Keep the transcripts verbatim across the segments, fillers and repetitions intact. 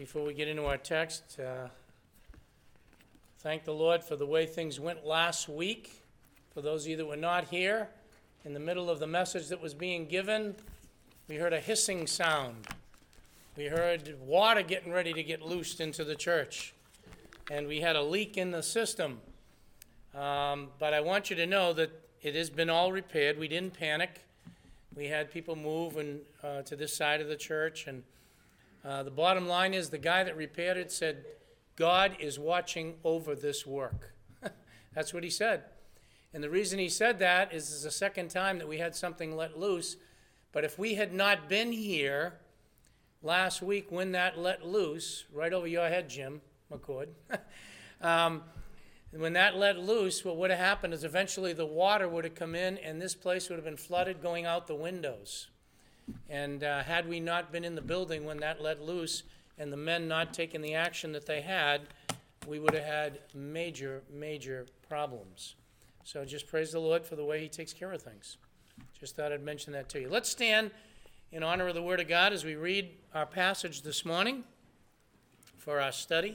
before we get into our text, uh, thank the Lord for the way things went last week. For those of you that were not here, in the middle of the message that was being given, we heard a hissing sound. We heard water getting ready to get loosed into the church. And we had a leak in the system. Um, but I want you to know that it has been all repaired. We didn't panic. We had people move and, uh, to this side of the church. And uh, the bottom line is the guy that repaired it said, God is watching over this work. That's what he said. And the reason he said that is it's the second time that we had something let loose. But if we had not been here last week when that let loose, right over your head, Jim McCord, um, when that let loose, what would have happened is eventually the water would have come in and this place would have been flooded going out the windows. And uh, had we not been in the building when that let loose and the men not taking the action that they had, we would have had major, major problems. So just praise the Lord for the way he takes care of things. Just thought I'd mention that to you. Let's stand in honor of the Word of God as we read our passage this morning for our study.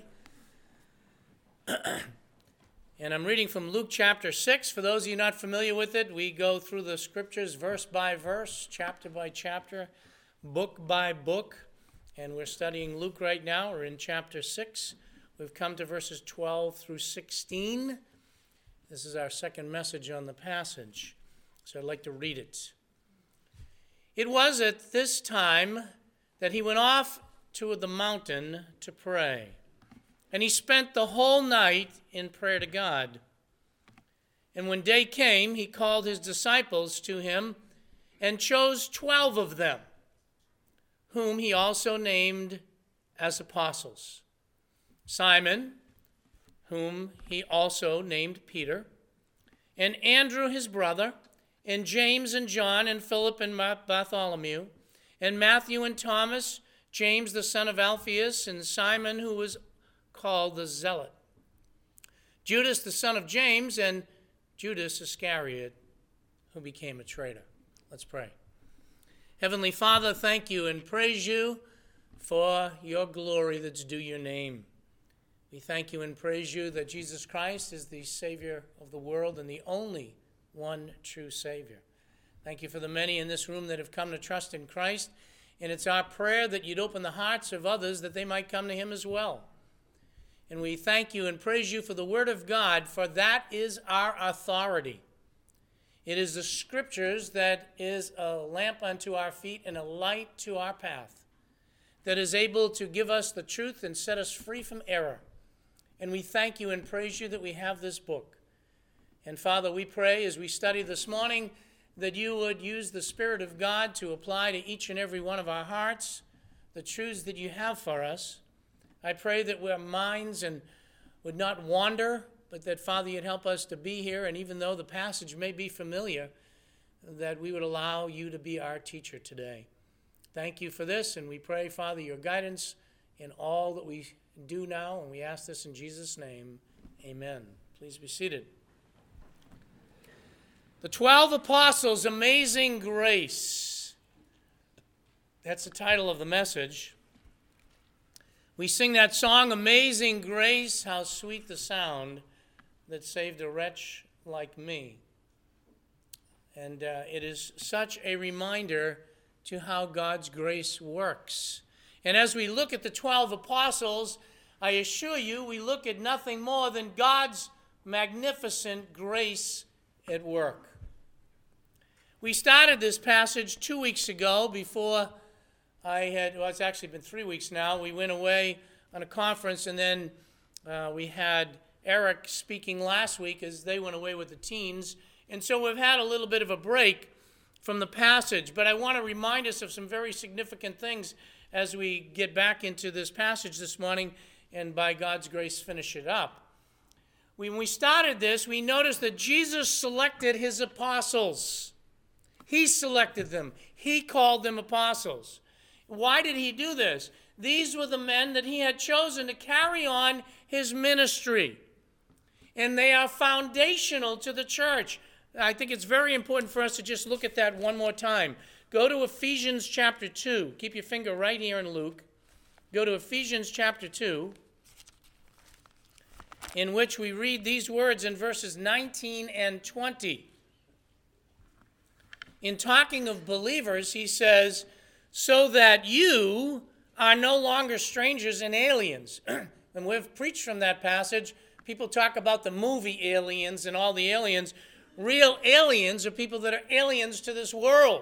And I'm reading from Luke chapter six. For those of you not familiar with it, we go through the scriptures verse by verse, chapter by chapter, book by book. And we're studying Luke right now. We're in chapter six. We've come to verses twelve through sixteen. This is our second message on the passage. So I'd like to read it. It was at this time that he went off to the mountain to pray. And he spent the whole night in prayer to God. And when day came, he called his disciples to him and chose twelve of them, whom he also named as apostles. Simon, whom he also named Peter, and Andrew his brother, and James and John, and Philip and Bartholomew, and Matthew and Thomas, James the son of Alphaeus, and Simon who was called the Zealot, Judas the son of James, and Judas Iscariot, who became a traitor. Let's pray. Heavenly Father, thank you and praise you for your glory that's due your name. We thank you and praise you that Jesus Christ is the Savior of the world and the only one true Savior. Thank you for the many in this room that have come to trust in Christ, and it's our prayer that you'd open the hearts of others that they might come to him as well. And we thank you and praise you for the Word of God, for that is our authority. It is the Scriptures that is a lamp unto our feet and a light to our path, that is able to give us the truth and set us free from error. And we thank you and praise you that we have this book. And Father, we pray as we study this morning that you would use the Spirit of God to apply to each and every one of our hearts the truths that you have for us. I pray that our minds and would not wander, but that, Father, you'd help us to be here, and even though the passage may be familiar, that we would allow you to be our teacher today. Thank you for this, and we pray, Father, your guidance in all that we do now, and we ask this in Jesus' name. Amen. Please be seated. The Twelve Apostles, Amazing Grace. That's the title of the message. We sing that song, Amazing Grace, how sweet the sound that saved a wretch like me. And uh, it is such a reminder to how God's grace works. And as we look at the twelve apostles, I assure you we look at nothing more than God's magnificent grace at work. We started this passage two weeks ago before I had, well, it's actually been three weeks now. We went away on a conference, and then uh, we had Eric speaking last week as they went away with the teens. And so we've had a little bit of a break from the passage, but I want to remind us of some very significant things as we get back into this passage this morning and by God's grace finish it up. When we started this, we noticed that Jesus selected his apostles. He selected them. He called them apostles. Why did he do this? These were the men that he had chosen to carry on his ministry. And they are foundational to the church. I think it's very important for us to just look at that one more time. Go to Ephesians chapter two. Keep your finger right here in Luke. Go to Ephesians chapter two, in which we read these words in verses nineteen and twenty. In talking of believers, he says, so that you are no longer strangers and aliens. And we've preached from that passage. People talk about the movie Aliens and all the aliens. Real aliens are people that are aliens to this world.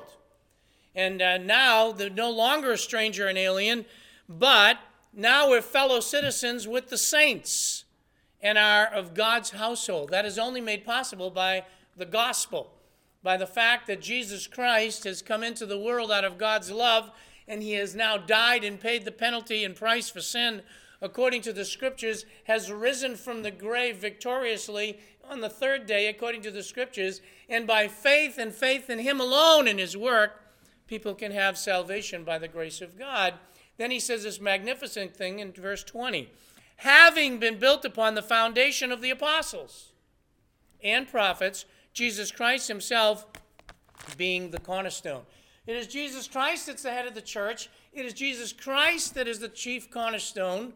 And uh, now they're no longer a stranger and alien, but now we're fellow citizens with the saints and are of God's household. That is only made possible by the gospel, by the fact that Jesus Christ has come into the world out of God's love, and he has now died and paid the penalty and price for sin, according to the scriptures, has risen from the grave victoriously on the third day, according to the scriptures, and by faith and faith in him alone and his work, people can have salvation by the grace of God. Then he says this magnificent thing in verse twenty. Having been built upon the foundation of the apostles and prophets, Jesus Christ himself being the cornerstone. It is Jesus Christ that's the head of the church. It is Jesus Christ that is the chief cornerstone.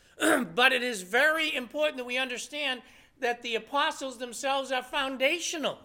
But it is very important that we understand that the apostles themselves are foundational.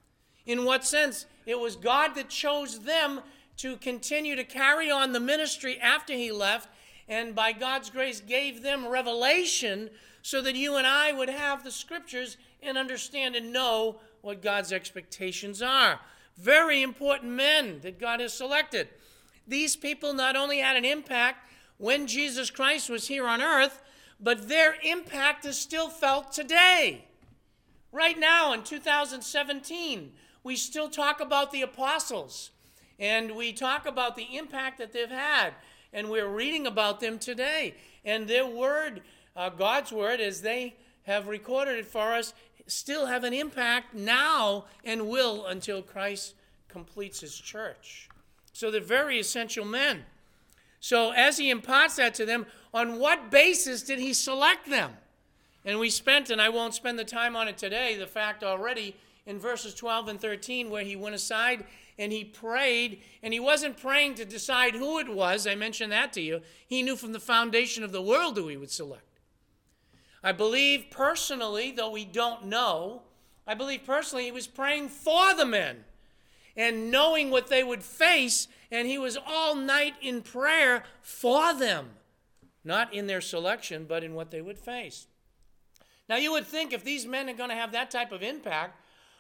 In what sense? It was God that chose them to continue to carry on the ministry after he left, and by God's grace gave them revelation so that you and I would have the scriptures and understand and know what God's expectations are. Very important men that God has selected. These people not only had an impact when Jesus Christ was here on earth, but their impact is still felt today. Right now in two thousand seventeen, we still talk about the apostles, and we talk about the impact that they've had, and we're reading about them today. And their word, uh, God's word, as they have recorded it for us, still have an impact now and will until Christ completes his church. So they're very essential men. So as he imparts that to them, on what basis did he select them? And we spent, and I won't spend the time on it today, the fact already in verses twelve and thirteen where he went aside and he prayed, and he wasn't praying to decide who it was. I mentioned that to you. He knew from the foundation of the world who he would select. I believe personally, though we don't know, I believe personally he was praying for the men and knowing what they would face, and he was all night in prayer for them, not in their selection, but in what they would face. Now you would think if these men are going to have that type of impact,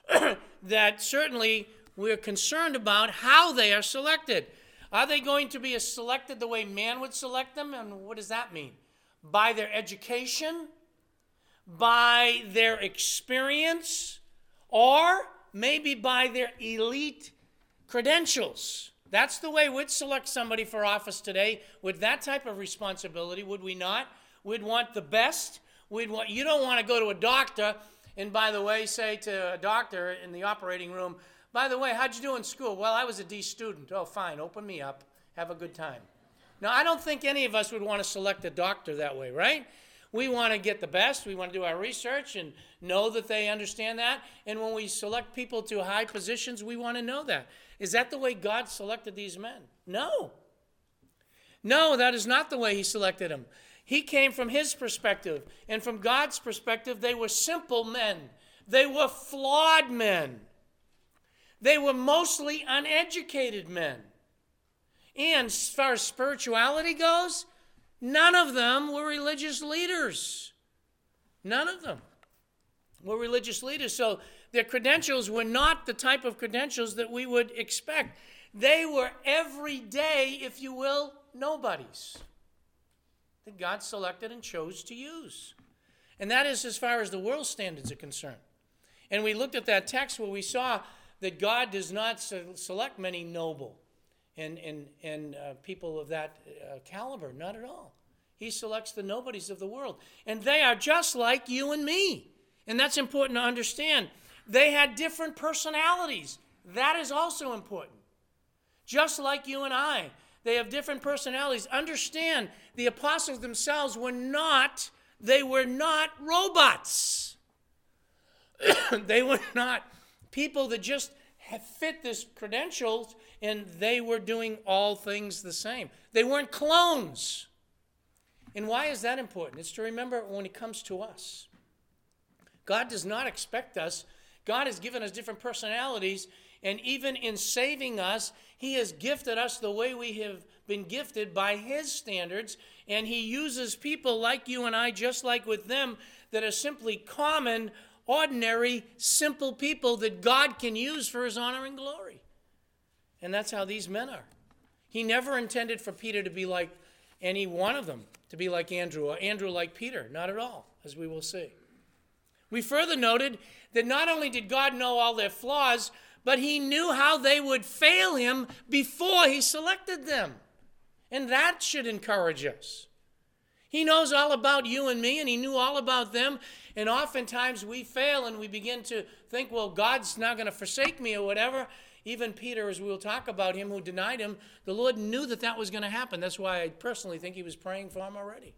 that certainly we're concerned about how they are selected. Are they going to be selected the way man would select them? And what does that mean? By their education? By their experience? Or maybe by their elite credentials? That's the way we'd select somebody for office today with that type of responsibility, would we not? We'd want the best. We'd want, you don't want to go to a doctor and, by the way, say to a doctor in the operating room, by the way, how'd you do in school? Well, I was a D student. Oh, fine, open me up. Have a good time. Now, I don't think any of us would want to select a doctor that way, right? We want to get the best. We want to do our research and know that they understand that. And when we select people to high positions, we want to know that. Is that the way God selected these men? No. No, that is not the way he selected them. He came from his perspective. And from God's perspective, they were simple men. They were flawed men. They were mostly uneducated men. And as far as spirituality goes, none of them were religious leaders. None of them were religious leaders. So their credentials were not the type of credentials that we would expect. They were everyday, if you will, nobodies that God selected and chose to use. And that is as far as the world standards are concerned. And we looked at that text where we saw that God does not select many noble and, and, and uh, people of that uh, caliber, not at all. He selects the nobodies of the world. And they are just like you and me. And that's important to understand. They had different personalities. That is also important. Just like you and I. They have different personalities. Understand, the apostles themselves were not, they were not robots. They were not people that just fit this credentials and they were doing all things the same. They weren't clones. And why is that important? It's to remember when it comes to us. God does not expect us. God has given us different personalities, and even in saving us, he has gifted us the way we have been gifted by his standards, and he uses people like you and I, just like with them, that are simply common, ordinary, simple people that God can use for his honor and glory. And that's how these men are. He never intended for Peter to be like any one of them, to be like Andrew, or Andrew like Peter. Not at all, as we will see. We further noted that not only did God know all their flaws, but he knew how they would fail him before he selected them. And that should encourage us. He knows all about you and me, and he knew all about them. And oftentimes we fail and we begin to think, well, God's not going to forsake me or whatever. Even Peter, as we will talk about him who denied him, the Lord knew that that was going to happen. That's why I personally think he was praying for him already.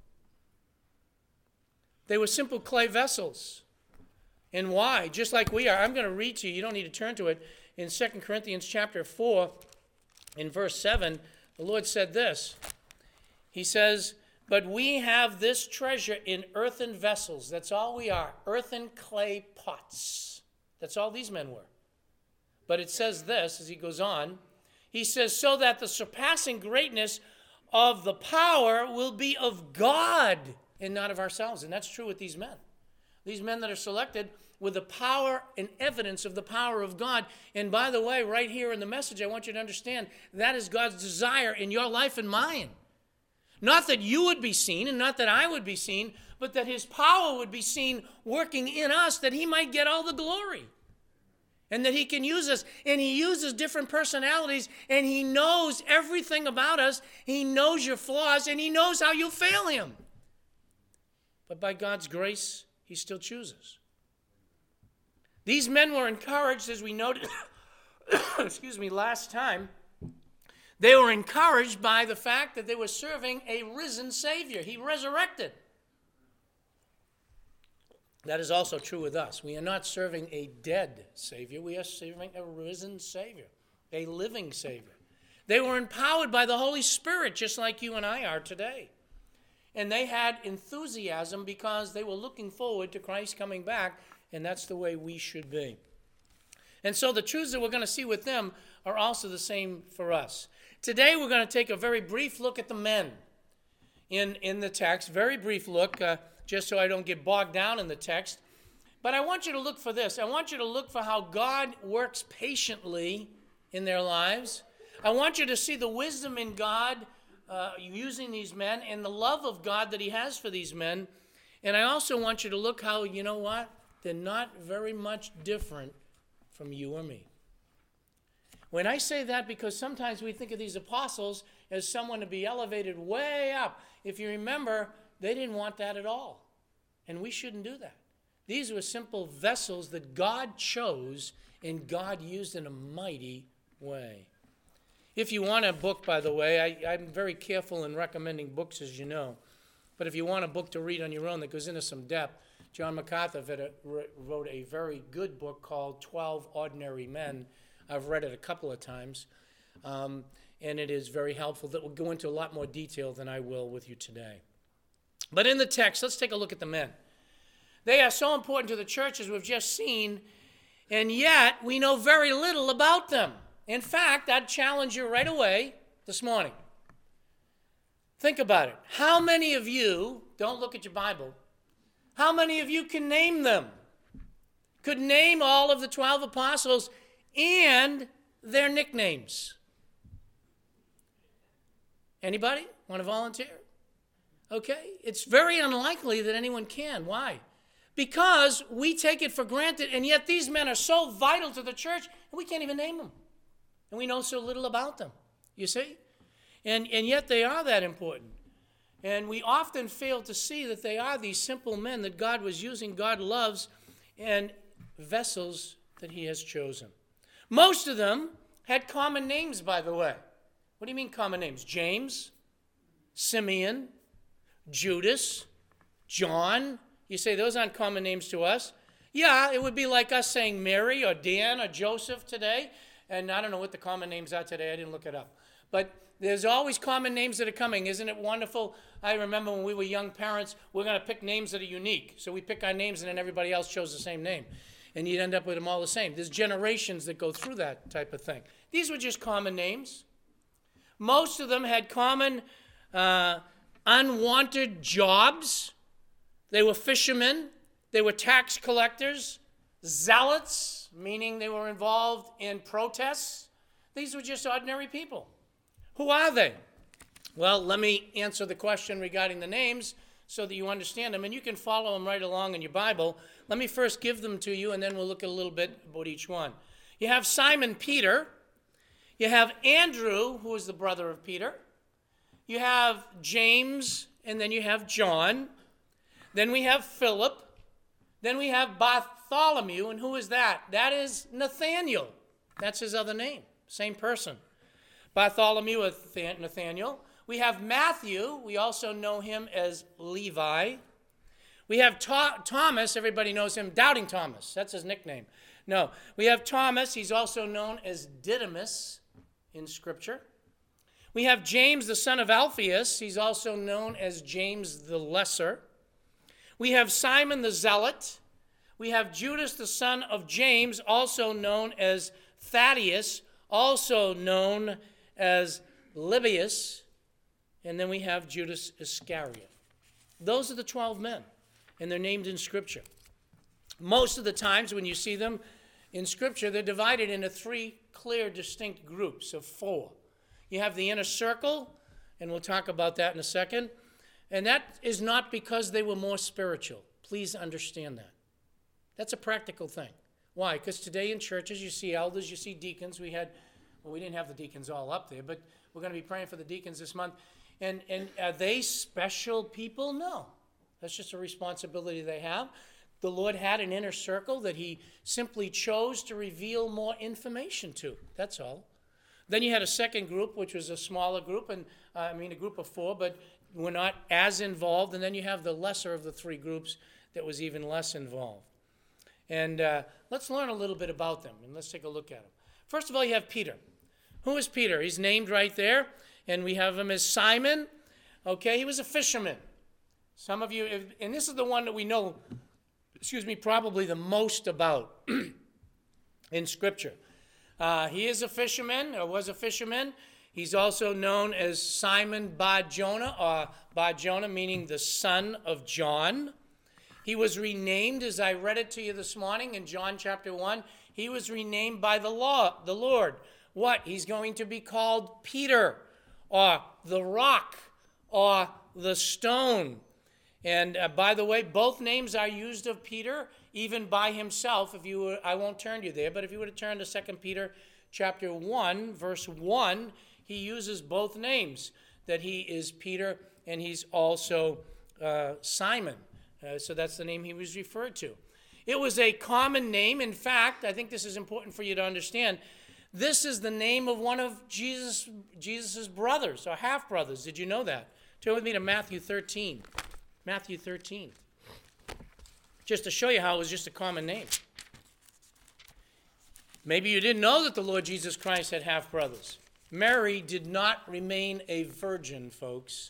They were simple clay vessels. And why? Just like we are. I'm going to read to you. You don't need to turn to it. In Second Corinthians chapter four, in verse seven, the Lord said this. He says, but we have this treasure in earthen vessels. That's all we are. Earthen clay pots. That's all these men were. But it says this, as he goes on. He says, so that the surpassing greatness of the power will be of God and not of ourselves. And that's true with these men. These men that are selected with the power and evidence of the power of God. And by the way, right here in the message, I want you to understand that is God's desire in your life and mine. Not that you would be seen and not that I would be seen, but that his power would be seen working in us, that he might get all the glory. And that he can use us. And he uses different personalities, and he knows everything about us. He knows your flaws, and he knows how you fail him. But by God's grace, he still chooses. These men were encouraged, as we noted, excuse me, last time. They were encouraged by the fact that they were serving a risen Savior. He resurrected. That is also true with us. We are not serving a dead Savior. We are serving a risen Savior, a living Savior. They were empowered by the Holy Spirit, just like you and I are today. And they had enthusiasm because they were looking forward to Christ coming back, and that's the way we should be. And so the truths that we're going to see with them are also the same for us. Today we're going to take a very brief look at the men in, in the text, very brief look, uh, just so I don't get bogged down in the text. But I want you to look for this. I want you to look for how God works patiently in their lives. I want you to see the wisdom in God uh, using these men and the love of God that he has for these men. And I also want you to look how, you know what? They're not very much different from you or me. When I say that, because sometimes we think of these apostles as someone to be elevated way up. If you remember, they didn't want that at all. And we shouldn't do that. These were simple vessels that God chose and God used in a mighty way. If you want a book, by the way, I, I'm very careful in recommending books, as you know. But if you want a book to read on your own that goes into some depth, John MacArthur wrote a very good book called twelve Ordinary Men. I've read it a couple of times, um, and it is very helpful. That will go into a lot more detail than I will with you today. But in the text, let's take a look at the men. They are so important to the church, as we've just seen, and yet we know very little about them. In fact, I'd challenge you right away this morning. Think about it. How many of you, don't look at your Bible, how many of you can name them? Could name all of the twelve apostles and their nicknames? Anybody want to volunteer? Okay, it's very unlikely that anyone can. Why? Because we take it for granted, and yet these men are so vital to the church, and we can't even name them. And we know so little about them, you see? And, and yet they are that important. And we often fail to see that they are these simple men that God was using, God loves, and vessels that he has chosen. Most of them had common names, by the way. What do you mean common names? James, Simeon, Judas, John. You say those aren't common names to us. Yeah, it would be like us saying Mary or Dan or Joseph today. And I don't know what the common names are today. I didn't look it up. But there's always common names that are coming. Isn't it wonderful? I remember when we were young parents, we're going to pick names that are unique. So we pick our names, and then everybody else chose the same name. And you'd end up with them all the same. There's generations that go through that type of thing. These were just common names. Most of them had common uh, unwanted jobs. They were fishermen. They were tax collectors, zealots, meaning they were involved in protests. These were just ordinary people. Who are they? Well, let me answer the question regarding the names so that you understand them, and you can follow them right along in your Bible. Let me first give them to you, and then we'll look at a little bit about each one. You have Simon Peter. You have Andrew, who is the brother of Peter. You have James, and then you have John. Then we have Philip. Then we have Bartholomew, and who is that? That is Nathaniel. That's his other name, same person. Bartholomew, Nathaniel. We have Matthew. We also know him as Levi. We have Tho- Thomas. Everybody knows him. Doubting Thomas. That's his nickname. No. We have Thomas. He's also known as Didymus in Scripture. We have James, the son of Alphaeus. He's also known as James the Lesser. We have Simon the Zealot. We have Judas, the son of James, also known as Thaddeus, also known as Libius. And then we have Judas Iscariot. Those are the twelve men, and they're named in Scripture. Most of the times when you see them in Scripture, they're divided into three clear, distinct groups of four. You have the inner circle, and we'll talk about that in a second. And that is not because they were more spiritual. Please understand that. That's a practical thing. Why? Because today in churches, you see elders, you see deacons. We had, well, we didn't have the deacons all up there, but we're going to be praying for the deacons this month. And, and are they special people? No. That's just a responsibility they have. The Lord had an inner circle that he simply chose to reveal more information to. That's all. Then you had a second group, which was a smaller group, and uh, I mean a group of four, but we're not as involved. And then you have the lesser of the three groups that was even less involved. And uh, let's learn a little bit about them, and let's take a look at them. First of all, you have Peter. Who is Peter? He's named right there, and we have him as Simon. Okay, he was a fisherman. Some of you, and this is the one that we know, excuse me, probably the most about in Scripture. Uh, he is a fisherman, or was a fisherman. He's also known as Simon Bar-Jonah, or Bar-Jonah meaning the son of John. He was renamed, as I read it to you this morning in John chapter one, he was renamed by the law, the Lord. What? He's going to be called Peter, or the rock, or the stone. And uh, by the way, both names are used of Peter, even by himself. If you were, I won't turn you there, but if you were to turn to Second Peter chapter one, verse one, he uses both names, that he is Peter and he's also uh, Simon. Uh, so that's the name he was referred to. It was a common name. In fact, I think this is important for you to understand. This is the name of one of Jesus' Jesus's brothers, or half-brothers. Did you know that? Turn with me to Matthew thirteen. Matthew thirteen. Just to show you how it was just a common name. Maybe you didn't know that the Lord Jesus Christ had half-brothers. Mary did not remain a virgin, folks.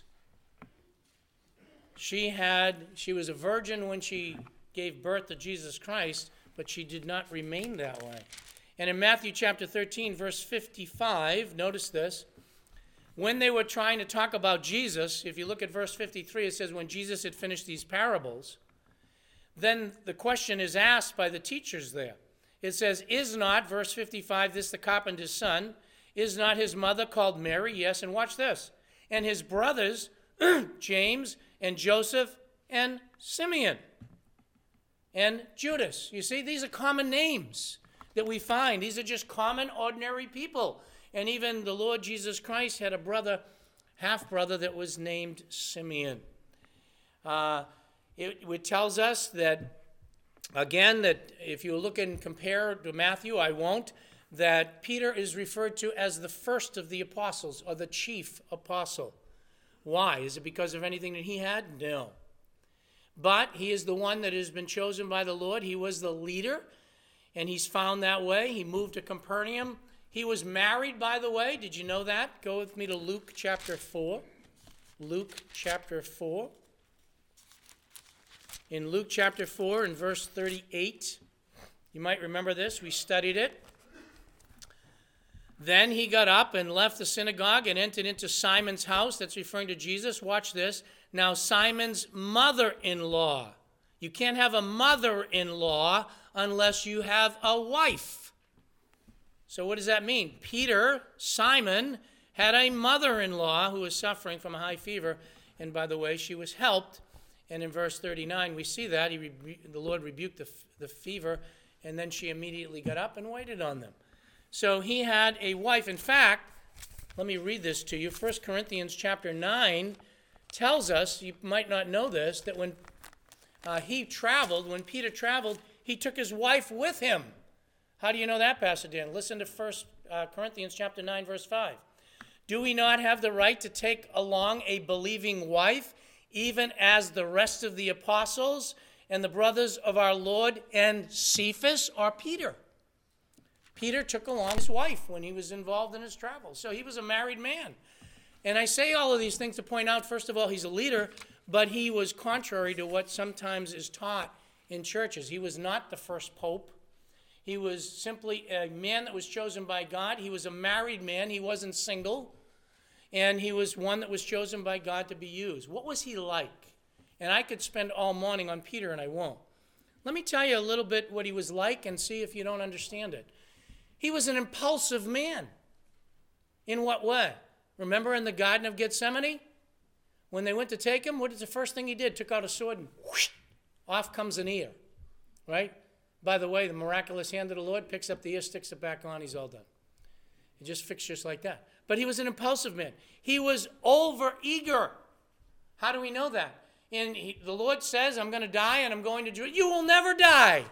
She had, she was a virgin when she gave birth to Jesus Christ, but she did not remain that way. And in Matthew chapter thirteen, verse fifty-five, notice this. When they were trying to talk about Jesus, if you look at verse fifty-three, it says, when Jesus had finished these parables, then the question is asked by the teachers there. It says, is not, verse fifty-five, this the carpenter's son? Is not his mother called Mary? Yes, and watch this. And his brothers, James and Joseph and Simeon and Judas. You see, these are common names that we find. These are just common, ordinary people. And even the Lord Jesus Christ had a brother, half-brother, that was named Simeon. Uh, it, it tells us that, again, that if you look and compare to Matthew, I won't, that Peter is referred to as the first of the apostles, or the chief apostle. Why? Is it because of anything that he had? No. But he is the one that has been chosen by the Lord. He was the leader, and he's found that way. He moved to Capernaum. He was married, by the way. Did you know that? Go with me to Luke chapter four. Luke chapter four. In Luke chapter four and verse thirty-eight, you might remember this. We studied it. Then he got up and left the synagogue and entered into Simon's house. That's referring to Jesus. Watch this. Now Simon's mother-in-law. You can't have a mother-in-law unless you have a wife. So what does that mean? Peter, Simon, had a mother-in-law who was suffering from a high fever. And by the way, she was helped. And in verse thirty-nine, we see that. He rebu- the Lord rebuked the, the fever, and then she immediately got up and waited on them. So he had a wife. In fact, let me read this to you. First Corinthians chapter nine tells us, you might not know this, that when uh, he traveled, when Peter traveled, he took his wife with him. How do you know that, Pastor Dan? Listen to First uh, Corinthians chapter nine, verse five. Do we not have the right to take along a believing wife, even as the rest of the apostles and the brothers of our Lord and Cephas or Peter? Peter took along his wife when he was involved in his travels. So he was a married man. And I say all of these things to point out, first of all, he's a leader, but he was contrary to what sometimes is taught in churches. He was not the first pope. He was simply a man that was chosen by God. He was a married man. He wasn't single. And he was one that was chosen by God to be used. What was he like? And I could spend all morning on Peter, and I won't. Let me tell you a little bit what he was like and see if you don't understand it. He was an impulsive man. In what way? Remember in the Garden of Gethsemane? When they went to take him, what is the first thing he did? Took out a sword and whoosh, off comes an ear. Right? By the way, the miraculous hand of the Lord picks up the ear, sticks it back on, he's all done. It just fixed just like that. But he was an impulsive man. He was over-eager. How do we know that? And he, the Lord says, I'm going to die and I'm going to Jerusalem. You will never die.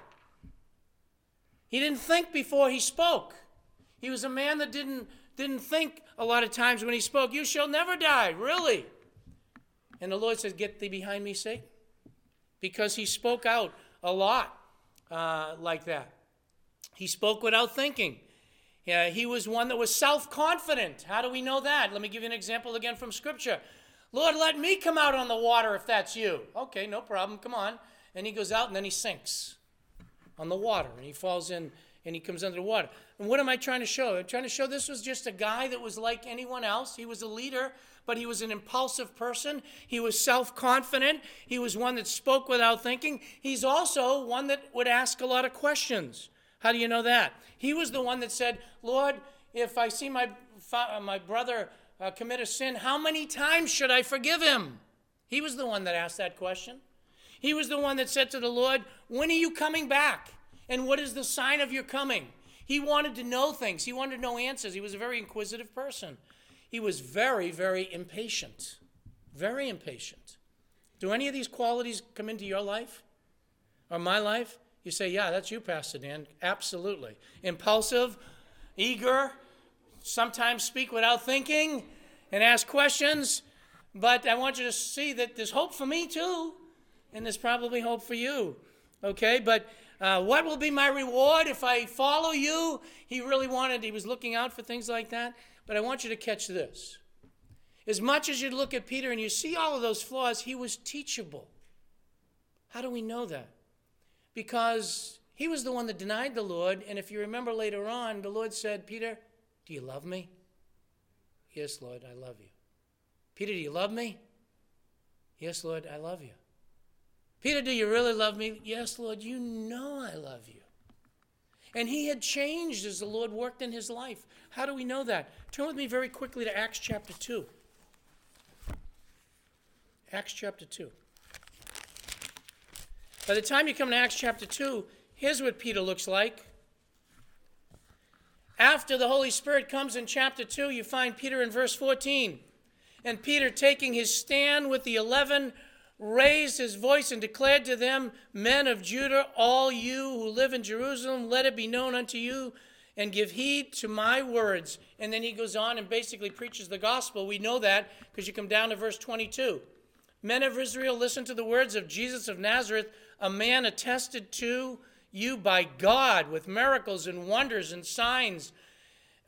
He didn't think before he spoke. He was a man that didn't, didn't think a lot of times when he spoke. You shall never die, really. And the Lord says, get thee behind me, Satan. Because he spoke out a lot uh, like that. He spoke without thinking. Yeah, he was one that was self-confident. How do we know that? Let me give you an example again from Scripture. Lord, let me come out on the water if that's you. Okay, no problem, come on. And he goes out and then he sinks on the water. And he falls in and he comes under the water. And what am I trying to show? I'm trying to show this was just a guy that was like anyone else. He was a leader, but he was an impulsive person. He was self-confident. He was one that spoke without thinking. He's also one that would ask a lot of questions. How do you know that? He was the one that said, Lord, if I see my, my brother uh, commit a sin, how many times should I forgive him? He was the one that asked that question. He was the one that said to the Lord, when are you coming back? And what is the sign of your coming? He wanted to know things. He wanted to know answers. He was a very inquisitive person. He was very, very impatient. Very impatient. Do any of these qualities come into your life or my life? You say, yeah, that's you, Pastor Dan. Absolutely. Impulsive, eager, sometimes speak without thinking and ask questions. But I want you to see that there's hope for me too. And there's probably hope for you. Okay, but uh, what will be my reward if I follow you? He really wanted, he was looking out for things like that. But I want you to catch this. As much as you look at Peter and you see all of those flaws, he was teachable. How do we know that? Because he was the one that denied the Lord. And if you remember later on, the Lord said, Peter, do you love me? Yes, Lord, I love you. Peter, do you love me? Yes, Lord, I love you. Peter, do you really love me? Yes, Lord, you know I love you. And he had changed as the Lord worked in his life. How do we know that? Turn with me very quickly to Acts chapter two. Acts chapter two. By the time you come to Acts chapter two, here's what Peter looks like. After the Holy Spirit comes in chapter two, you find Peter in verse fourteen. And Peter, taking his stand with the eleven, raised his voice and declared to them, men of Judah, all you who live in Jerusalem, let it be known unto you, and give heed to my words. And then he goes on and basically preaches the gospel. We know that because you come down to verse twenty-two. Men of Israel, listen to the words of Jesus of Nazareth, a man attested to you by God with miracles and wonders and signs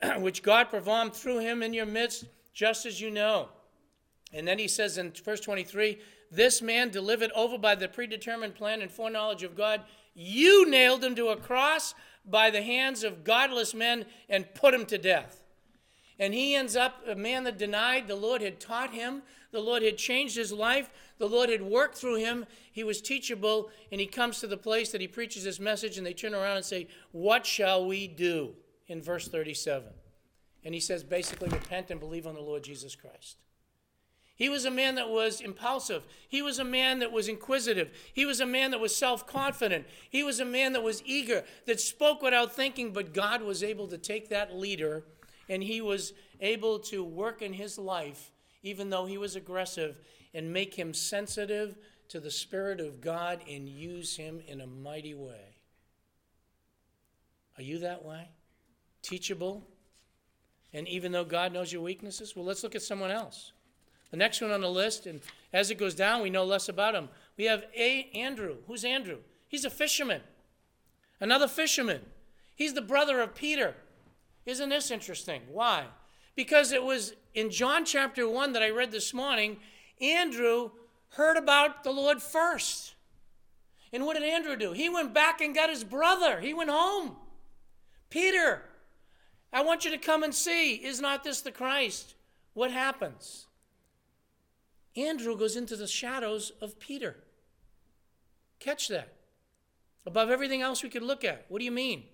which God performed through him in your midst, just as you know. And then he says in verse twenty-three, this man delivered over by the predetermined plan and foreknowledge of God, you nailed him to a cross by the hands of godless men and put him to death. And he ends up a man that denied the Lord had taught him. The Lord had changed his life. The Lord had worked through him. He was teachable, and he comes to the place that he preaches this message, and they turn around and say, what shall we do? In verse thirty-seven. And he says, basically, repent and believe on the Lord Jesus Christ. He was a man that was impulsive. He was a man that was inquisitive. He was a man that was self-confident. He was a man that was eager, that spoke without thinking, but God was able to take that leader, and he was able to work in his life, even though he was aggressive, and make him sensitive to the Spirit of God and use him in a mighty way. Are you that way? Teachable? And even though God knows your weaknesses? Well, let's look at someone else. The next one on the list, and as it goes down, we know less about him. We have a Andrew. Who's Andrew? He's a fisherman. Another fisherman. He's the brother of Peter. Isn't this interesting? Why? Because it was in John chapter one that I read this morning, Andrew heard about the Lord first. And what did Andrew do? He went back and got his brother. He went home. Peter, I want you to come and see. Is not this the Christ? What happens? Andrew goes into the shadows of Peter. Catch that. Above everything else we could look at. What do you mean?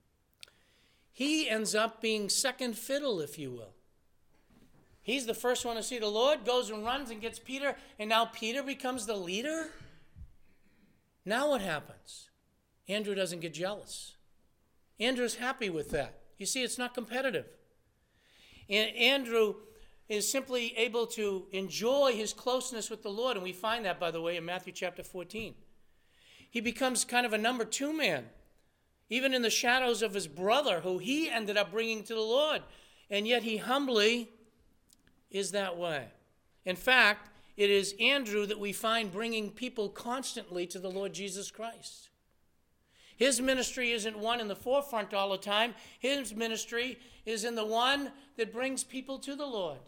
He ends up being second fiddle, if you will. He's the first one to see the Lord, goes and runs and gets Peter, and now Peter becomes the leader? Now what happens? Andrew doesn't get jealous. Andrew's happy with that. You see, it's not competitive. And Andrew is simply able to enjoy his closeness with the Lord, and we find that, by the way, in Matthew chapter fourteen. He becomes kind of a number two man, even in the shadows of his brother, who he ended up bringing to the Lord, and yet he humbly is that way. In fact, it is Andrew that we find bringing people constantly to the Lord Jesus Christ. His ministry isn't one in the forefront all the time. His ministry is in the one that brings people to the Lord.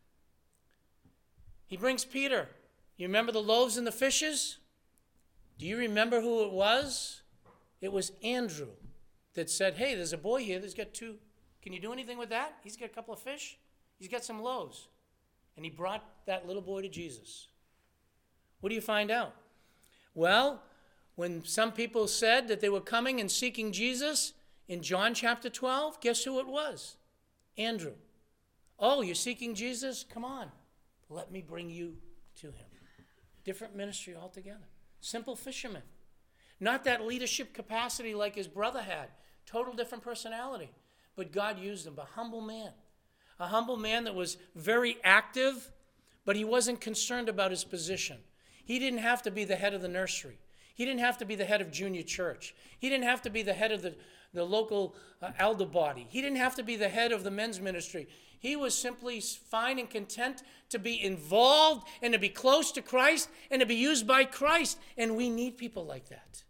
He brings Peter. You remember the loaves and the fishes? Do you remember who it was? It was Andrew that said, hey, there's a boy here that's got two. Can you do anything with that? He's got a couple of fish. He's got some loaves. And he brought that little boy to Jesus. What do you find out? Well, when some people said that they were coming and seeking Jesus in John chapter twelve, guess who it was? Andrew. Oh, you're seeking Jesus? Come on. Let me bring you to him. Different ministry altogether. Simple fisherman. Not that leadership capacity like his brother had. Total different personality. But God used him. A humble man. A humble man that was very active, but he wasn't concerned about his position. He didn't have to be the head of the nursery. He didn't have to be the head of junior church. He didn't have to be the head of the, the local uh, elder body. He didn't have to be the head of the men's ministry. He was simply fine and content to be involved and to be close to Christ and to be used by Christ. And we need people like that.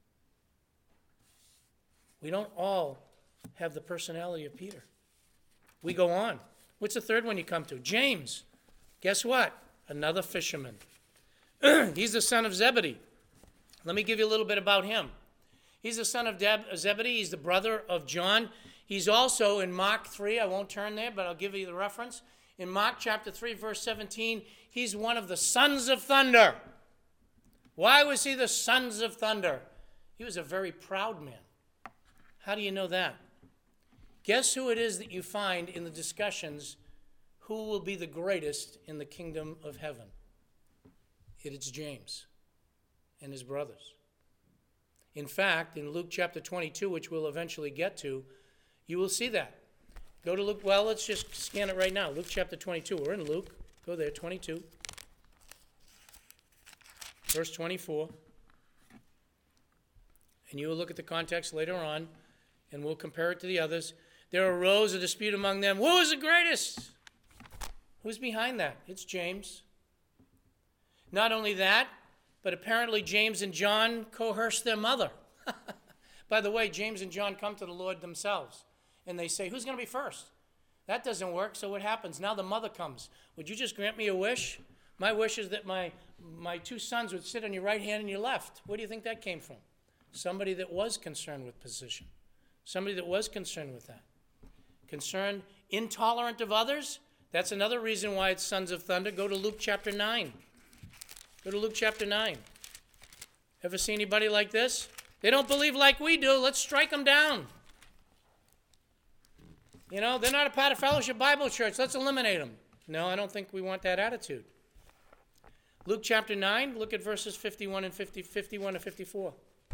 We don't all have the personality of Peter. We go on. What's the third one you come to? James. Guess what? Another fisherman. He's the son of Zebedee. Let me give you a little bit about him. He's the son of Deb- Zebedee. He's the brother of John. He's also in Mark three. I won't turn there, but I'll give you the reference. In Mark chapter three, verse seventeen, he's one of the sons of thunder. Why was he the sons of thunder? He was a very proud man. How do you know that? Guess who it is that you find in the discussions who will be the greatest in the kingdom of heaven? It is James and his brothers. In fact, in Luke chapter twenty-two, which we'll eventually get to, you will see that. Go to Luke. Well, let's just scan it right now. Luke chapter twenty-two. We're in Luke. Go there, twenty-two. Verse twenty-four. And you will look at the context later on, and we'll compare it to the others. There arose a dispute among them. Who is the greatest? Who's behind that? It's James. Not only that, but apparently James and John coerced their mother. By the way, James and John come to the Lord themselves. And they say, who's going to be first? That doesn't work, so what happens? Now the mother comes. Would you just grant me a wish? My wish is that my, my two sons would sit on your right hand and your left. Where do you think that came from? Somebody that was concerned with position. Somebody that was concerned with that. Concerned, intolerant of others. That's another reason why it's sons of thunder. Go to Luke chapter nine. Go to Luke chapter nine. Ever see anybody like this? They don't believe like we do. Let's strike them down. You know, they're not a part of Fellowship Bible Church. Let's eliminate them. No, I don't think we want that attitude. Luke chapter nine, look at verses fifty-one and fifty, fifty-one to fifty-four.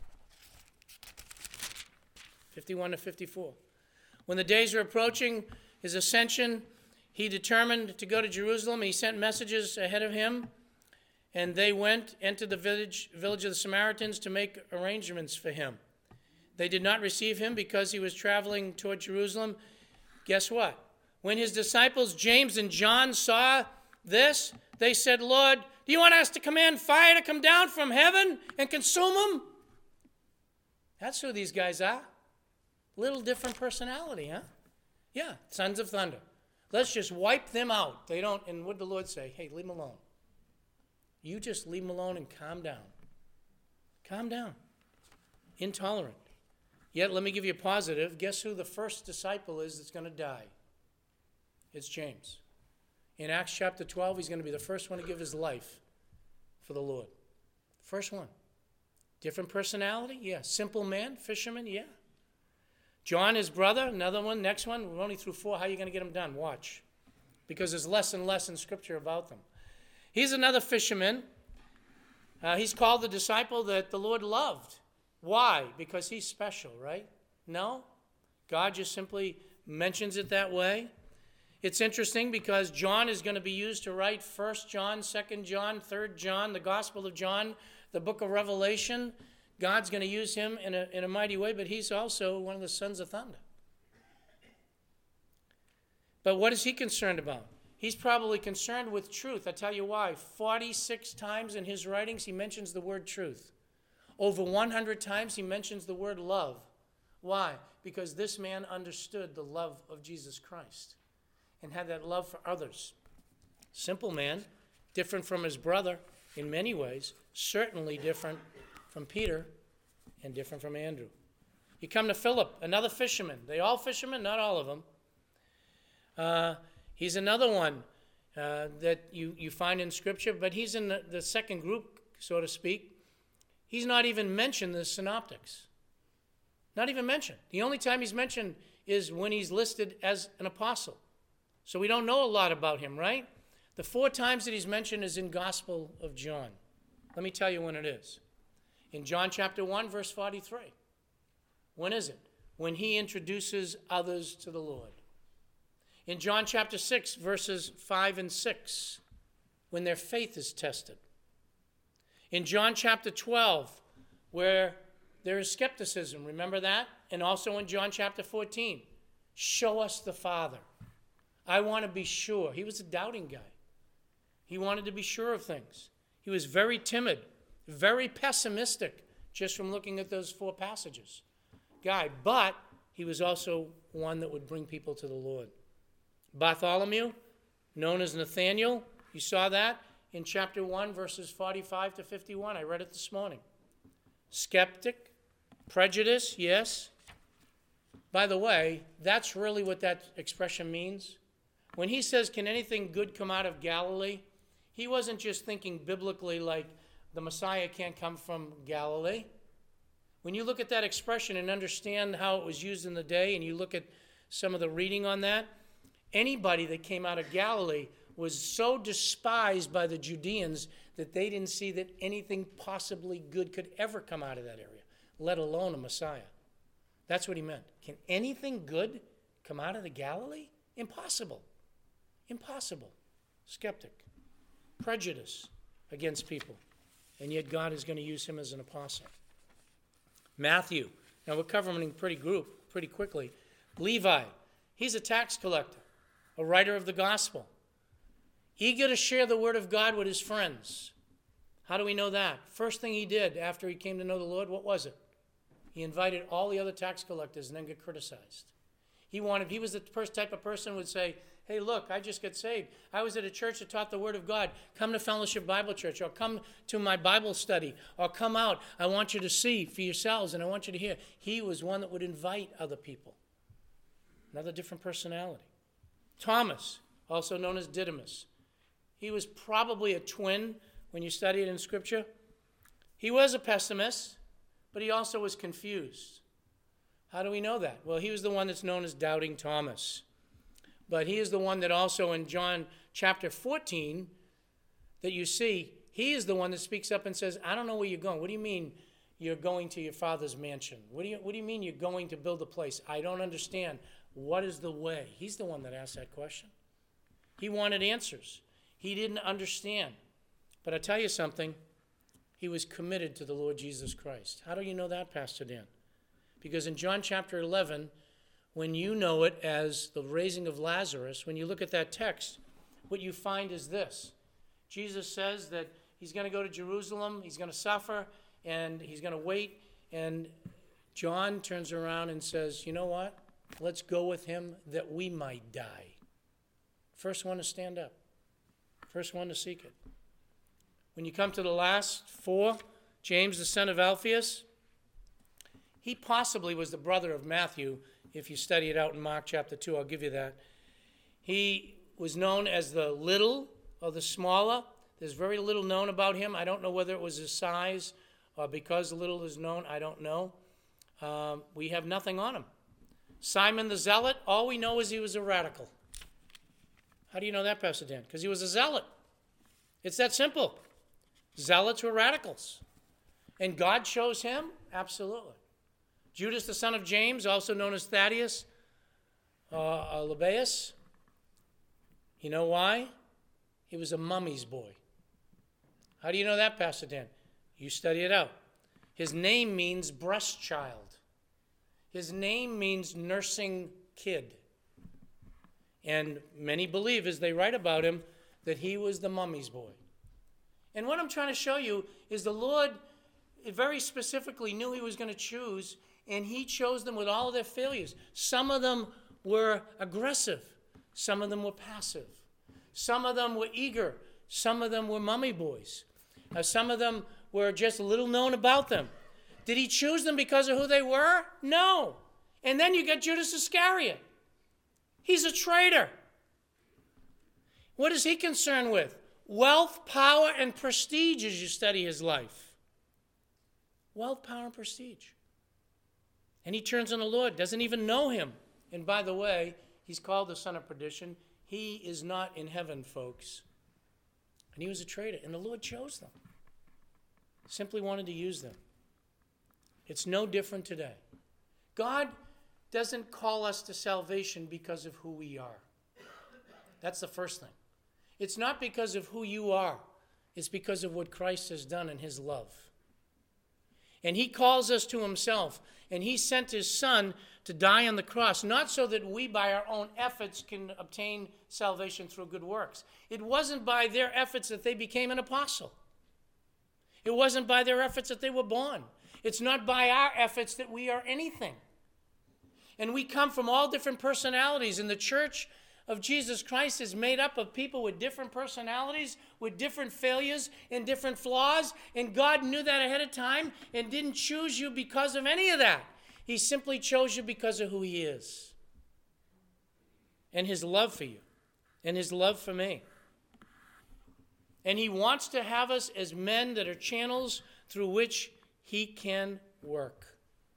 fifty-one to fifty-four. When the days were approaching his ascension, he determined to go to Jerusalem. He sent messages ahead of him, and they went, entered the village, village of the Samaritans to make arrangements for him. They did not receive him because he was traveling toward Jerusalem. Guess what? When his disciples James and John saw this, they said, Lord, do you want us to command fire to come down from heaven and consume them? That's who these guys are. Little different personality, huh? Yeah, sons of thunder. Let's just wipe them out. They don't, and what did the Lord say? Hey, leave them alone. You just leave them alone and calm down. Calm down. Intolerant. Yet, let me give you a positive. Guess who the first disciple is that's going to die? It's James. In Acts chapter twelve, he's going to be the first one to give his life for the Lord. First one. Different personality? Yeah. Simple man, fisherman? Yeah. John, his brother, another one. Next one. We're only through four. How are you going to get them done? Watch. Because there's less and less in Scripture about them. He's another fisherman. Uh, he's called the disciple that the Lord loved. Why? Because he's special, right? No. God just simply mentions it that way. It's interesting because John is going to be used to write First John, Second John, Third John, the Gospel of John, the book of Revelation. God's going to use him in a, in a mighty way, but he's also one of the sons of thunder. But what is he concerned about? He's probably concerned with truth. I tell you why. forty-six times in his writings he mentions the word truth. Over one hundred times he mentions the word love. Why? Because this man understood the love of Jesus Christ and had that love for others. Simple man, different from his brother in many ways, certainly different from Peter and different from Andrew. You come to Philip, another fisherman. They all fishermen? Not all of them. Uh, he's another one uh, that you, you find in Scripture, but he's in the, the second group, so to speak. He's not even mentioned in the synoptics. Not even mentioned. The only time he's mentioned is when he's listed as an apostle. So we don't know a lot about him, right? The four times that he's mentioned is in Gospel of John. Let me tell you when it is. In John chapter one, verse forty-three. When is it? When he introduces others to the Lord. In John chapter six, verses five and six, when their faith is tested. In John chapter twelve, where there is skepticism, remember that? And also in John chapter fourteen, show us the Father. I want to be sure. He was a doubting guy. He wanted to be sure of things. He was very timid, very pessimistic, just from looking at those four passages. Guy, but he was also one that would bring people to the Lord. Bartholomew, known as Nathaniel, you saw that in chapter one, verses forty-five to fifty-one. I read it this morning. Skeptic, prejudice, yes. By the way, that's really what that expression means. When he says, can anything good come out of Galilee? He wasn't just thinking biblically like the Messiah can't come from Galilee. When you look at that expression and understand how it was used in the day, and you look at some of the reading on that, anybody that came out of Galilee was so despised by the Judeans that they didn't see that anything possibly good could ever come out of that area, let alone a Messiah. That's what he meant. Can anything good come out of the Galilee? Impossible. Impossible. Skeptic. Prejudice against people. And yet God is going to use him as an apostle. Matthew. Now we're covering him pretty group, pretty quickly. Levi. He's a tax collector, a writer of the gospel. Eager to share the word of God with his friends. How do we know that? First thing he did after he came to know the Lord, what was it? He invited all the other tax collectors and then got criticized. He wanted, he was the first type of person who would say, hey, look, I just got saved. I was at a church that taught the Word of God. Come to Fellowship Bible Church, or come to my Bible study, or come out. I want you to see for yourselves, and I want you to hear. He was one that would invite other people. Another different personality. Thomas, also known as Didymus. He was probably a twin when you study it in Scripture. He was a pessimist, but he also was confused. How do we know that? Well, he was the one that's known as Doubting Thomas. But he is the one that also in John chapter fourteen that you see, he is the one that speaks up and says, I don't know where you're going. What do you mean you're going to your father's mansion? What do you, what do you mean you're going to build a place? I don't understand. What is the way? He's the one that asked that question. He wanted answers. He didn't understand. But I tell you something, he was committed to the Lord Jesus Christ. How do you know that, Pastor Dan? Because in John chapter eleven, when you know it as the raising of Lazarus, when you look at that text, what you find is this. Jesus says that he's going to go to Jerusalem, he's going to suffer, and he's going to wait. And John turns around and says, you know what? Let's go with him that we might die. First one to stand up. First one to seek it. When you come to the last four, James, the son of Alphaeus, he possibly was the brother of Matthew. If you study it out in Mark chapter two, I'll give you that. He was known as the little or the smaller. There's very little known about him. I don't know whether it was his size or because little is known. I don't know. Um, we have nothing on him. Simon the Zealot, all we know is he was a radical. How do you know that, Pastor Dan? Because he was a zealot. It's that simple. Zealots were radicals. And God chose him? Absolutely. Judas, the son of James, also known as Thaddeus, uh, uh, Lebbaeus. You know why? He was a mummy's boy. How do you know that, Pastor Dan? You study it out. His name means breast child. His name means nursing kid. And many believe, as they write about him, that he was the mummy's boy. And what I'm trying to show you is the Lord very specifically knew he was going to choose, and he chose them with all of their failures. Some of them were aggressive. Some of them were passive. Some of them were eager. Some of them were mummy boys. Uh, some of them were just little known about them. Did he choose them because of who they were? No. And then you got Judas Iscariot. He's a traitor. What is he concerned with? Wealth, power, and prestige as you study his life. Wealth, power, and prestige. And he turns on the Lord, doesn't even know him. And by the way, he's called the son of perdition. He is not in heaven, folks. And he was a traitor, and the Lord chose them. Simply wanted to use them. It's no different today. God doesn't call us to salvation because of who we are. That's the first thing. It's not because of who you are. It's because of what Christ has done in his love. And he calls us to himself, and he sent his son to die on the cross, not so that we by our own efforts can obtain salvation through good works. It wasn't by their efforts that they became an apostle. It wasn't by their efforts that they were born. It's not by our efforts that we are anything. And we come from all different personalities, and the church of Jesus Christ is made up of people with different personalities, with different failures and different flaws, and God knew that ahead of time and didn't choose you because of any of that. He simply chose you because of who he is and his love for you and his love for me. And he wants to have us as men that are channels through which he can work.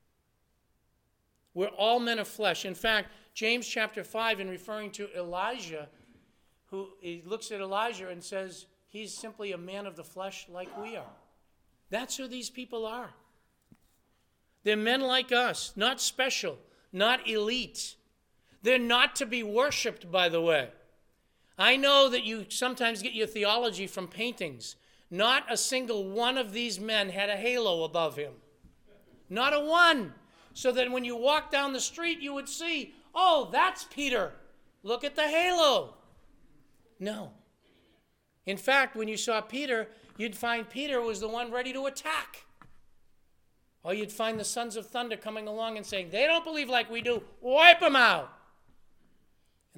We're all men of flesh. In fact, James chapter five, in referring to Elijah, who he looks at Elijah and says, he's simply a man of the flesh like we are. That's who these people are. They're men like us, not special, not elite. They're not to be worshipped, by the way. I know that you sometimes get your theology from paintings. Not a single one of these men had a halo above him. Not a one. So that when you walk down the street, you would see, oh, that's Peter. Look at the halo. No. In fact, when you saw Peter, you'd find Peter was the one ready to attack. Or you'd find the sons of thunder coming along and saying, they don't believe like we do. Wipe them out.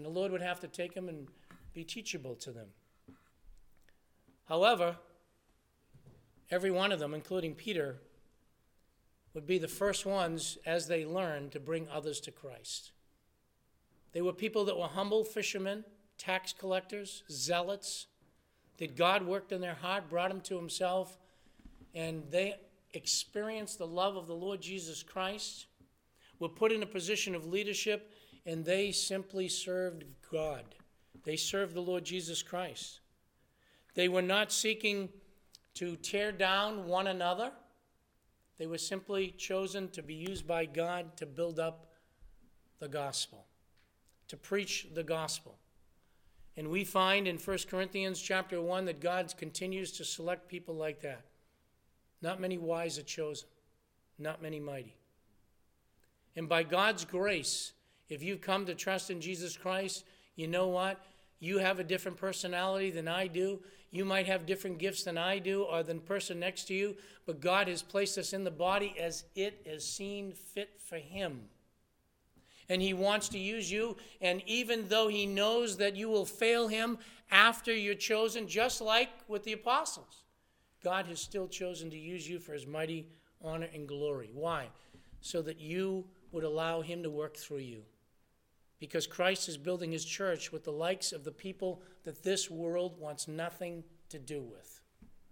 And the Lord would have to take them and be teachable to them. However, every one of them, including Peter, would be the first ones, as they learned, to bring others to Christ. They were people that were humble fishermen, tax collectors, zealots, that God worked in their heart, brought them to himself, and they experienced the love of the Lord Jesus Christ, were put in a position of leadership, and they simply served God. They served the Lord Jesus Christ. They were not seeking to tear down one another. They were simply chosen to be used by God to build up the gospel, to preach the gospel. And we find in First Corinthians chapter one that God continues to select people like that. Not many wise are chosen, not many mighty. And by God's grace, if you've come to trust in Jesus Christ, you know what? You have a different personality than I do. You might have different gifts than I do or than the person next to you, but God has placed us in the body as it is seen fit for him. And he wants to use you, and even though he knows that you will fail him after you're chosen, just like with the apostles, God has still chosen to use you for his mighty honor and glory. Why? So that you would allow him to work through you. Because Christ is building his church with the likes of the people that this world wants nothing to do with.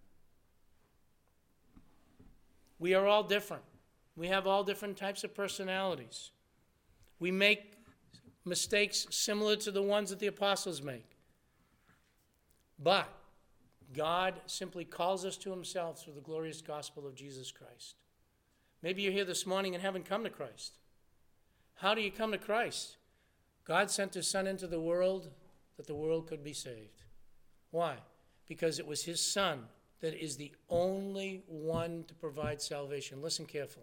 We are all different. We have all different types of personalities. We make mistakes similar to the ones that the apostles make. But God simply calls us to himself through the glorious gospel of Jesus Christ. Maybe you're here this morning and haven't come to Christ. How do you come to Christ? God sent his Son into the world that the world could be saved. Why? Because it was his Son that is the only one to provide salvation. Listen carefully.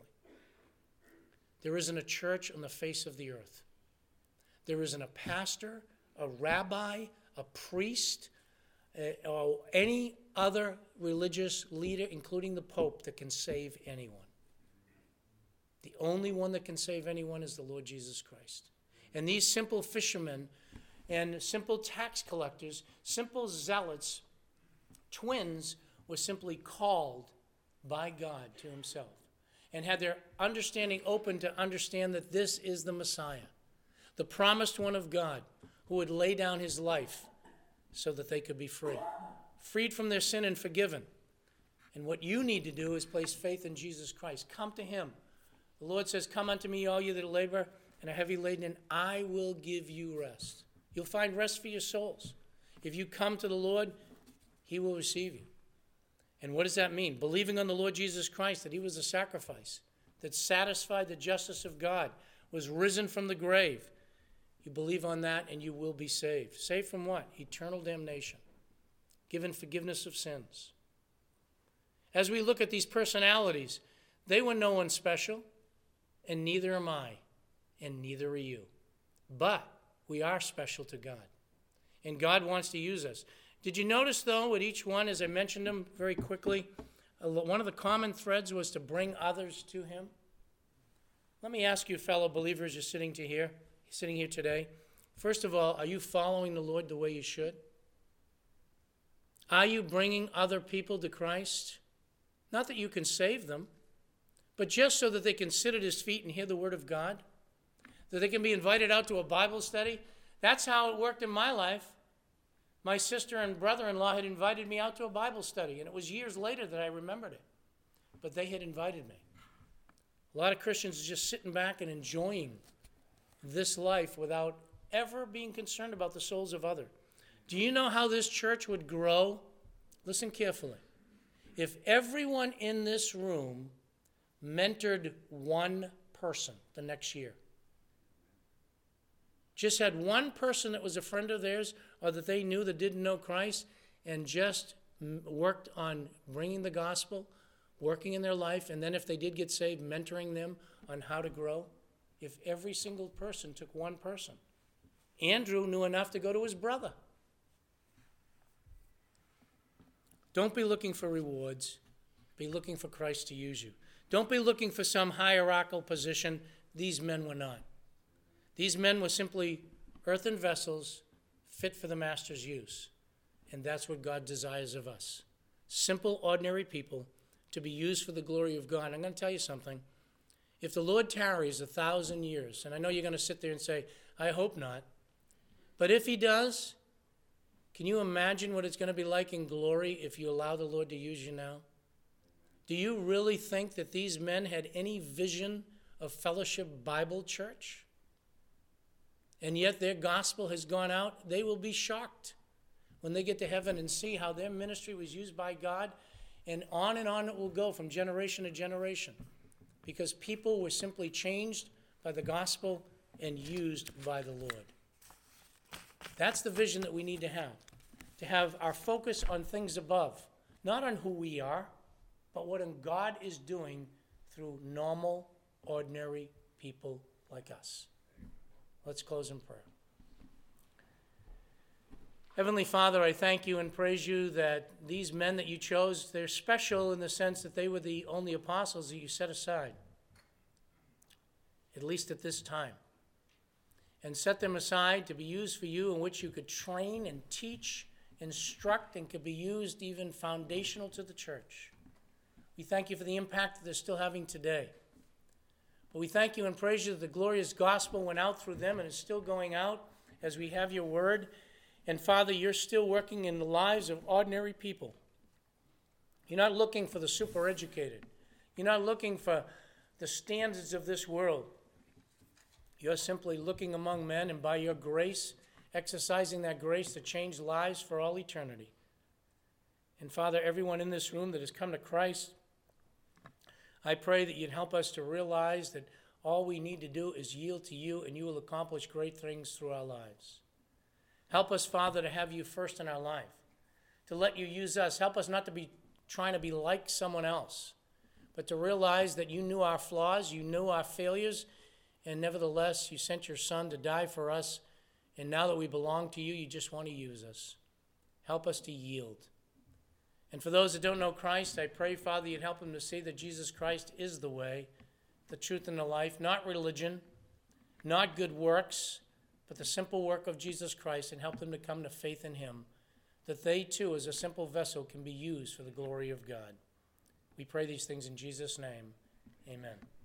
There isn't a church on the face of the earth. There isn't a pastor, a rabbi, a priest, uh, or any other religious leader, including the Pope, that can save anyone. The only one that can save anyone is the Lord Jesus Christ. And these simple fishermen and simple tax collectors, simple zealots, twins, were simply called by God to himself and had their understanding open to understand that this is the Messiah, the promised one of God, who would lay down his life so that they could be free, freed from their sin and forgiven. And what you need to do is place faith in Jesus Christ. Come to him. The Lord says, "Come unto me, all you that labor and are heavy laden, and I will give you rest." You'll find rest for your souls. If you come to the Lord, he will receive you. And what does that mean? Believing on the Lord Jesus Christ, that he was a sacrifice that satisfied the justice of God, was risen from the grave. You believe on that and you will be saved. Saved from what? Eternal damnation. Given forgiveness of sins. As we look at these personalities, they were no one special, and neither am I, and neither are you. But we are special to God, and God wants to use us. Did you notice, though, with each one, as I mentioned them very quickly, one of the common threads was to bring others to him? Let me ask you, fellow believers, you're sitting to here, sitting here today. First of all, are you following the Lord the way you should? Are you bringing other people to Christ? Not that you can save them, but just so that they can sit at his feet and hear the word of God, that they can be invited out to a Bible study. That's how it worked in my life. My sister and brother-in-law had invited me out to a Bible study, and it was years later that I remembered it. But they had invited me. A lot of Christians are just sitting back and enjoying this life without ever being concerned about the souls of others. Do you know how this church would grow? Listen carefully. If everyone in this room mentored one person the next year, just had one person that was a friend of theirs or that they knew that didn't know Christ, and just worked on bringing the gospel, working in their life, and then if they did get saved, mentoring them on how to grow. If every single person took one person. Andrew knew enough to go to his brother. Don't be looking for rewards. Be looking for Christ to use you. Don't be looking for some hierarchical position. These men were not. These men were simply earthen vessels fit for the master's use. And that's what God desires of us. Simple, ordinary people to be used for the glory of God. I'm going to tell you something. If the Lord tarries a thousand years, and I know you're going to sit there and say, I hope not, but if he does, can you imagine what it's going to be like in glory if you allow the Lord to use you now? Do you really think that these men had any vision of Fellowship Bible Church? And yet their gospel has gone out. They will be shocked when they get to heaven and see how their ministry was used by God. And on and on it will go from generation to generation, because people were simply changed by the gospel and used by the Lord. That's the vision that we need to have, to have our focus on things above, not on who we are, but what God is doing through normal, ordinary people like us. Let's close in prayer. Heavenly Father, I thank you and praise you that these men that you chose, they're special in the sense that they were the only apostles that you set aside, at least at this time, and set them aside to be used for you, in which you could train and teach, instruct, and could be used even foundational to the church. We thank you for the impact that they're still having today. But we thank you and praise you that the glorious gospel went out through them and is still going out as we have your word. And Father, you're still working in the lives of ordinary people. You're not looking for the super educated. You're not looking for the standards of this world. You're simply looking among men, and by your grace, exercising that grace to change lives for all eternity. And Father, everyone in this room that has come to Christ, I pray that you'd help us to realize that all we need to do is yield to you, and you will accomplish great things through our lives. Help us, Father, to have you first in our life, to let you use us. Help us not to be trying to be like someone else, but to realize that you knew our flaws, you knew our failures, and nevertheless, you sent your Son to die for us, and now that we belong to you, you just want to use us. Help us to yield. And for those that don't know Christ, I pray, Father, you'd help them to see that Jesus Christ is the way, the truth, and the life, not religion, not good works, but the simple work of Jesus Christ, and help them to come to faith in him, that they too, as a simple vessel, can be used for the glory of God. We pray these things in Jesus' name. Amen.